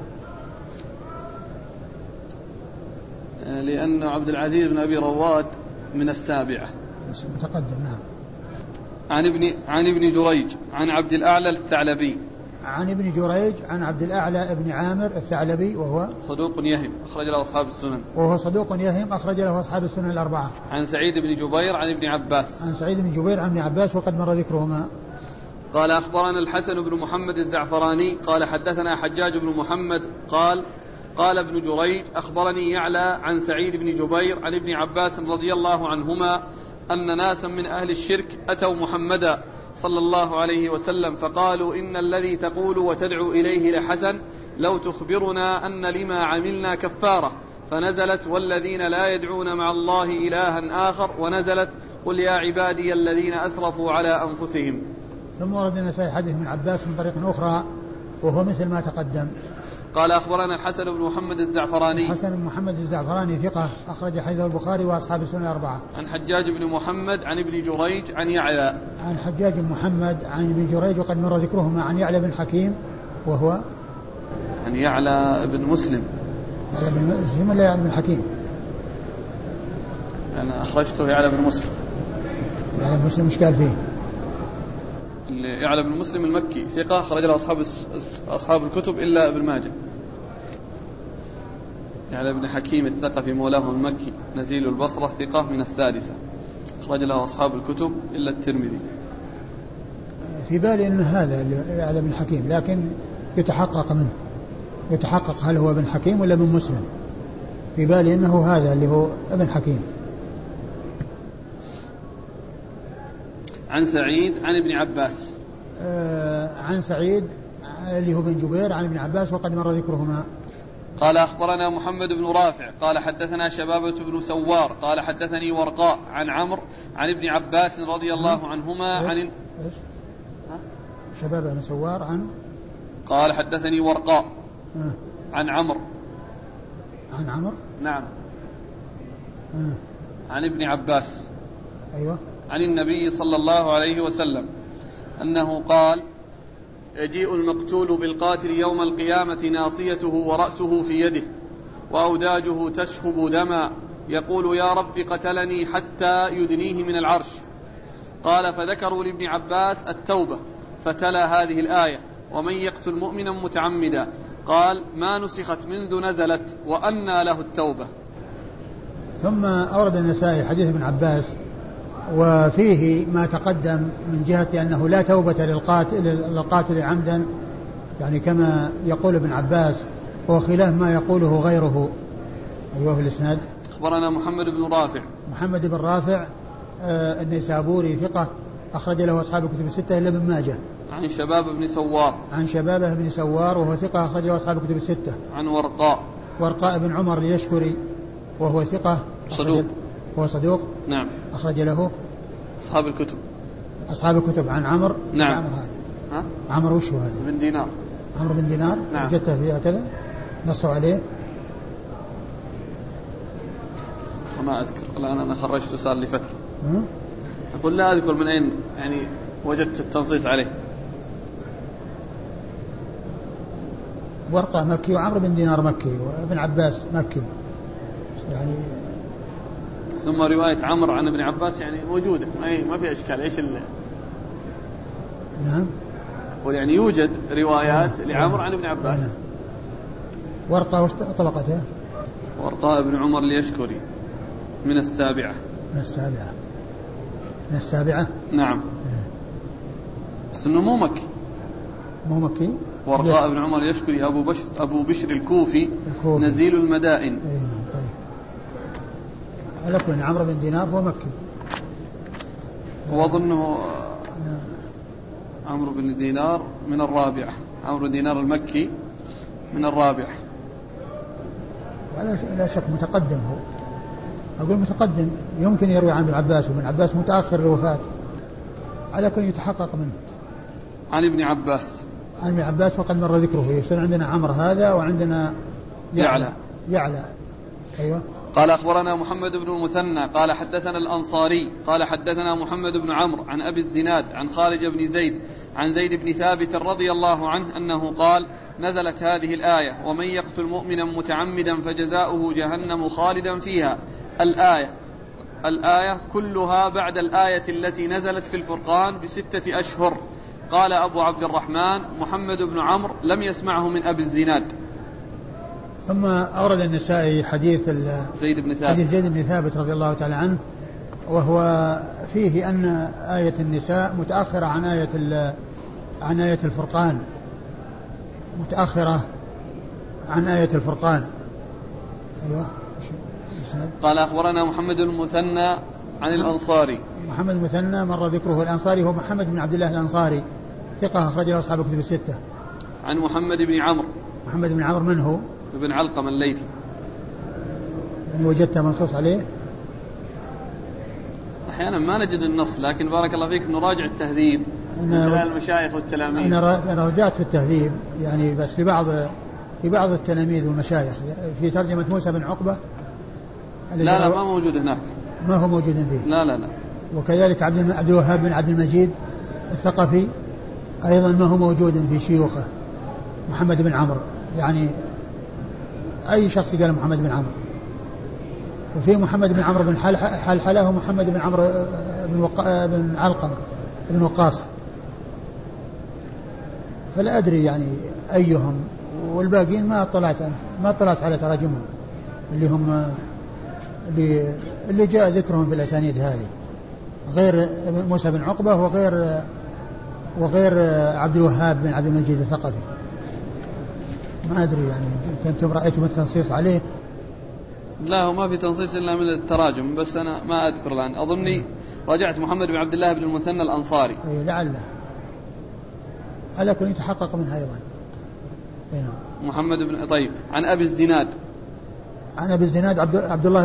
لأن عبد العزيز بن أبي رواد من السابعة. متقدم. نعم. عن ابن جريج عن عبد الأعلى الثعلبي عن ابن جريج عن عبد الأعلى ابن عامر الثعلبي وهو صدوق يهم أخرج له أصحاب السنن. وهو صدوق يهم أخرج له أصحاب السنن الأربعة. عن سعيد بن جبير عن ابن عباس. عن سعيد بن جبير عن ابن عباس وقد مر ذكرهما. قال أخبرنا الحسن بن محمد الزعفراني قال حدثنا حجاج بن محمد قال ابن جريج أخبرني يعلى عن سعيد بن جبير عن ابن عباس رضي الله عنهما أن ناسا من أهل الشرك أتوا محمدا صلى الله عليه وسلم فقالوا إن الذي تقول وتدعو إليه لحسن لو تخبرنا أن لما عملنا كفارة، فنزلت والذين لا يدعون مع الله إلها آخر، ونزلت قل يا عبادي الذين أسرفوا على أنفسهم. ثم ورد النسائي حديث من عباس من طريق أخرى وهو مثل ما تقدم. قال أخبرنا الحسن بن محمد الزعفراني. الحسن بن محمد الزعفراني ثقة أخرج حديثه البخاري وأصحاب السنن الأربعة. عن حجاج بن محمد عن ابن جريج عن يعلى. عن حجاج بن محمد عن ابن جريج وقد مر ذكرهما عن يعلى بن حكيم وهو عن يعلى بن مسلم. يعلى بن مسلم ولا يعلى بن حكيم؟ أنا أخرجته يعلى بن مسلم. يعلى بن مسلم مش قال فيه؟ يعلى بن مسلم المكي ثقة أخرج له أصحاب الكتب إلا ابن ماجه. يعلى بن حكيم الثقفي مولاه المكي نزيل البصرة ثقة من السادسة أخرج له أصحاب الكتب إلا الترمذي. في بالي أن هذا يعلى بن حكيم لكن يتحقق منه، يتحقق هل هو ابن حكيم ولا ابن مسلم. في بالي أنه هذا اللي هو ابن حكيم. عن سعيد عن ابن عباس. عن سعيد اللي هو بن جبير عن ابن عباس وقد مر ذكرهما. قال أخبرنا محمد بن رافع قال حدثنا شبابة بن سوار قال حدثني ورقاء عن عمرو عن ابن عباس رضي الله عنهما عن شبابة بن سوار عن قال حدثني ورقاء عن عمرو. عن عمرو نعم. عن ابن عباس أيوة عن النبي صلى الله عليه وسلم أنه قال يجيء المقتول بالقاتل يوم القيامة ناصيته ورأسه في يده وأوداجه تشهب دما يقول يا رب قتلني حتى يدنيه من العرش. قال فذكروا لابن عباس التوبة فتلا هذه الآية ومن يقتل مؤمنا متعمدا قال ما نسخت منذ نزلت وأنى له التوبة. ثم أورد النسائي حديث ابن عباس وفيه ما تقدم من جهة أنه لا توبة للقاتل عمدا يعني كما يقول ابن عباس وخلاف ما يقوله غيره. أيوه في الإسناد. أخبرنا محمد بن رافع. محمد بن رافع النيسابوري ثقة أخرج له أصحاب الكتب الستة إلا ابن ماجه. عن شباب بن سوار. عن شبابه بن سوار وهو ثقة أخرج له أصحاب الكتب الستة. عن ورقاء بن عمر اليشكري وهو ثقة صدوق. هو صدوق. نعم. أخرج له أصحاب الكتب. عن عمرو. نعم. عمرو هذا عمرو وش هو هذا؟ بن دينار. عمرو بن دينار. نعم. وجدته فيها كذا نصوا عليه. ما أذكر الآن أنا خرجت صار لي فترة. أقول لا أذكر من أين يعني وجدت التنصيص عليه. ورقة مكي وعمرو بن دينار مكي وابن عباس مكي يعني. ثم رواية عمرو عن ابن عباس يعني موجودة ما في إشكال. إيش نعم. ويعني يوجد روايات لعمرو عن ابن عباس. ورقة وش طبقته؟ ورقاء بن عمر اليشكري من السابعة. من السابعة. نعم. بس إنه مو مكي. ورقاء بن عمر اليشكري أبو بشر الكوفي نزيل المدائن. طيب. على كل عمرو بن دينار هو مكي. وأظنه عمرو بن دينار من الرابعة. عمرو دينار المكي من الرابعة. لا شك متقدم هو. أقول متقدم يمكن يروي عن ابن عباس وابن عباس متأخر الوفاة على كل يتحقق منه. عن ابن عباس وقد مر ذكره. يصير عندنا عمرو هذا وعندنا يعلى. أيوة. قال أخبرنا محمد بن المثنى قال حدثنا الأنصاري قال حدثنا محمد بن عمرو عن أبي الزناد عن خالد بن زيد عن زيد بن ثابت رضي الله عنه أنه قال نزلت هذه الآية ومن يقتل مؤمنا متعمدا فجزاؤه جهنم خالدا فيها. الآية كلها بعد الآية التي نزلت في الفرقان ب6 أشهر. قال أبو عبد الرحمن محمد بن عمرو لم يسمعه من أبي الزناد. ثم أورد النسائي حديث زيد بن ثابت رضي الله تعالى عنه، وهو فيه أن آية النساء متأخرة عن آية الفرقان، متأخرة عن آية الفرقان. أيوة. قال أخبرنا محمد المثنى عن الأنصاري. محمد المثنى مر ذكره. الأنصاري هو محمد بن عبد الله الأنصاري، ثقة أخرج له أصحاب الكتب الستة. عن محمد بن عمرو. محمد بن عمرو من هو؟ ابن علقمة الليثي. يعني وجدت منصوص عليه؟ أحيانا ما نجد النص، لكن بارك الله فيك نراجع التهذيب من خلال المشايخ والتلاميذ. أنا رجعت في التهذيب يعني، بس في بعض التلاميذ والمشايخ في ترجمة موسى بن عقبة. لا ما موجود هناك. ما هو موجود فيه. لا. وكذلك عبد الوهاب بن عبد المجيد الثقفي أيضا ما هو موجود في شيوخه محمد بن عمرو، يعني أي شخص قال محمد بن عمرو. وفي محمد بن عمرو بن حلحلة ومحمد بن عمرو بن علقمة بن وقاص، فلا أدري يعني أيهم، والباقين ما اطلعت على تراجمهم اللي هم اللي جاء ذكرهم في الأسانيد هذه، غير موسى بن عقبة وغير عبد الوهاب بن عبد المجيد الثقفي. ما أدري يعني كنتم رأيتم التنصيص عليه؟ لا، هو ما في تنصيص إلا من التراجم، بس أنا ما أذكر الآن. أظني رجعت محمد بن عبد الله بن المثنى الأنصاري. أي لعله، على كل يتحقق منها أيضا. محمد بن طيب. عن أبي الزناد. عن أبي الزناد عبد الله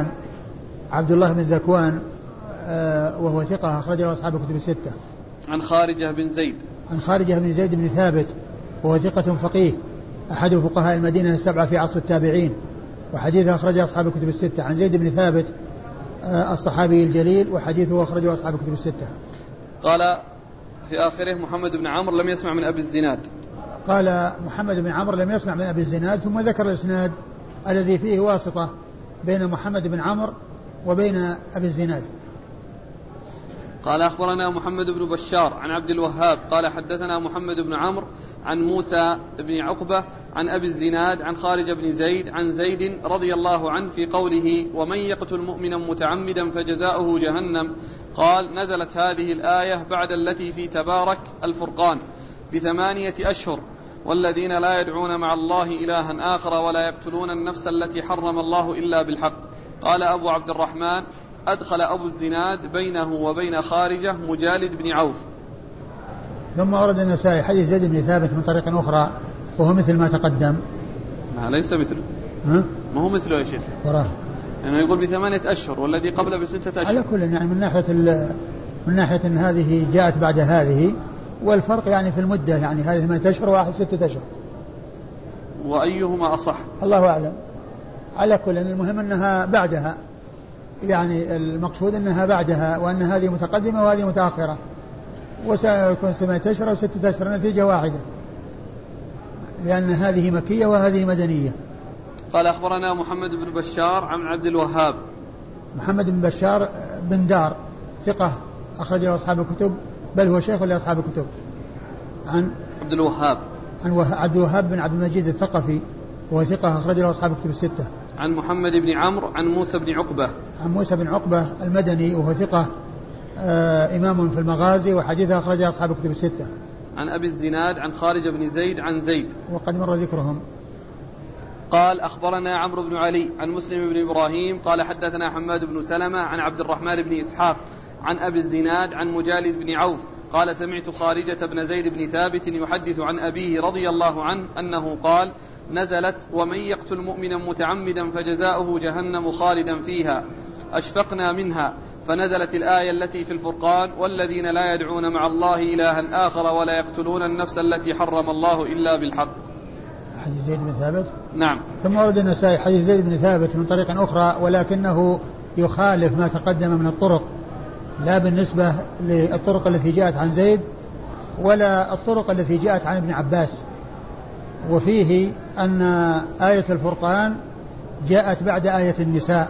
بن ذكوان وهو ثقة أخرج له أصحاب الكتب الستة. عن خارجة بن زيد بن ثابت وهو ثقة فقيه أحد فقهاء المدينة السبعة في عصر التابعين، وحديثه أخرجه أصحاب الكتب الستة. عن زيد بن ثابت الصحابي الجليل، وحديثه أخرجه أصحاب الكتب الستة. قال في آخره محمد بن عمرو لم يسمع من أبي الزناد. قال محمد بن عمرو لم يسمع من أبي الزناد، ثم ذكر الإسناد الذي فيه واسطة بين محمد بن عمرو وبين أبي الزناد. قال أخبرنا محمد بن بشار عن عبد الوهاب قال حدثنا محمد بن عمرو عن موسى بن عقبة عن أبي الزناد عن خارج بن زيد عن زيد رضي الله عنه في قوله ومن يقتل مؤمنا متعمدا فجزاؤه جهنم، قال نزلت هذه الآية بعد التي في تبارك الفرقان ب8 أشهر، والذين لا يدعون مع الله إلها آخر ولا يقتلون النفس التي حرم الله إلا بالحق. قال أبو عبد الرحمن أدخل أبو الزناد بينه وبين خارجة مجالد بن عوف. ثم أورد النسائي حديث زيد بن ثابت من طريق أخرى وهو مثل ما تقدم. ليس مثله. ما هو مثله يا شيخ. وراه يعني يقول ب8 أشهر والذي قبله ب6 أشهر. على كل يعني من ناحية أن هذه جاءت بعد هذه، والفرق يعني في المدة، يعني هذه 8 أشهر وواحد 6 أشهر. وأيهما أصح؟ الله أعلم. على كل المهم أنها بعدها، يعني المقصود أنها بعدها، وأن هذه متقدمة وهذه متأخرة، وسيكون 8 أشهر و6 أشهر نتيجة واحدة، لأن هذه مكية وهذه مدنية. قال أخبرنا محمد بن بشار عن عبد الوهاب. محمد بن بشار بن دار ثقة أخرج له أصحاب الكتب، بل هو شيخ لأصحاب الكتب. عن عبد الوهاب. عن عبد الوهاب بن عبد المجيد الثقفي وهو ثقة أخرج له أصحاب الكتب الستة. عن محمد بن عمرو عن موسى بن عقبة. عن موسى بن عقبة المدني وهو ثقة إمام في المغازي، وحديثه أخرجه أصحاب الكتب الستة. عن أبي الزناد عن خارج بن زيد عن زيد وقد مر ذكرهم. قال أخبرنا عمرو بن علي عن مسلم بن إبراهيم قال حدثنا حماد بن سلمة عن عبد الرحمن بن إسحاق عن أبي الزناد عن مجالد بن عوف قال سمعت خارجة بن زيد بن ثابت يحدث عن أبيه رضي الله عنه أنه قال نزلت ومن يقتل مؤمنا متعمدا فجزاؤه جهنم خالدا فيها أشفقنا منها، فنزلت الآية التي في الفرقان والذين لا يدعون مع الله إلها آخر ولا يقتلون النفس التي حرم الله إلا بالحق. حديث زيد بن ثابت. نعم. ثم ورد النسائي حديث زيد بن ثابت من طريق أخرى، ولكنه يخالف ما تقدم من الطرق، لا بالنسبة للطرق التي جاءت عن زيد ولا الطرق التي جاءت عن ابن عباس. وفيه أن آية الفرقان جاءت بعد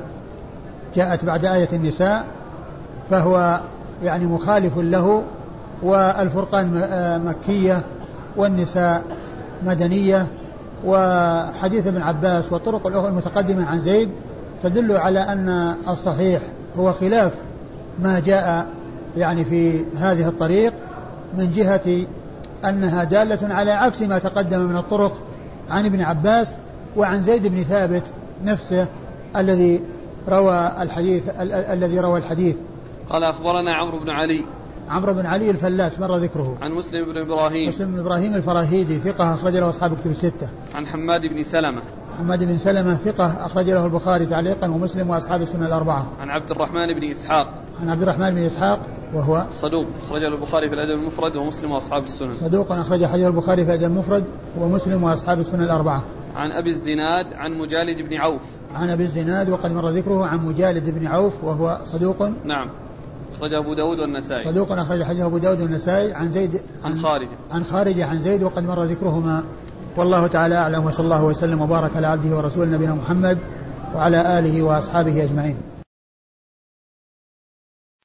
آية النساء، فهو يعني مخالف له والفرقان مكية والنساء مدنية. وحديث ابن عباس والطرق المتقدمة عن زيد تدل على أن الصحيح هو خلاف ما جاء يعني في هذه الطريق من جهة أنها دالة على عكس ما تقدم من الطرق عن ابن عباس وعن زيد بن ثابت نفسه الذي روى الحديث. قال أخبرنا عمرو بن علي الفلاس مر ذكره. عن مسلم بن إبراهيم الفراهيدي ثقة أخرج له أصحاب الكتب الستة. عن حماد بن سلمة ثقة أخرج له البخاري تعليقا ومسلم وأصحاب السنن الأربعة. عن عبد الرحمن بن إسحاق وهو صدوق أخرج له البخاري في الأدب المفرد ومسلم وأصحاب السنن. صدوق أخرج حديث البخاري في الأدب المفرد ومسلم وأصحاب السنن الأربعة. عن أبي الزناد عن مجالد بن عوف. عن أبي الزناد وقد مر ذكره عن مجالد بن عوف وهو صدوق. نعم أخرج أبو داود والنسائي. صدوق أخرج حديث أبو داود والنسائي. عن زيد عن خارجة عن زيد وقد مر ذكرهما. والله تعالى أعلم وصلى الله وسلم وبارك على عبده ورسوله نبينا محمد وعلى آله وأصحابه أجمعين.